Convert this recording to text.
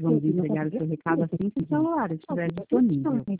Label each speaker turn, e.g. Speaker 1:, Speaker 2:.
Speaker 1: vamos entregar o seu recado assim que o celular estiver disponível.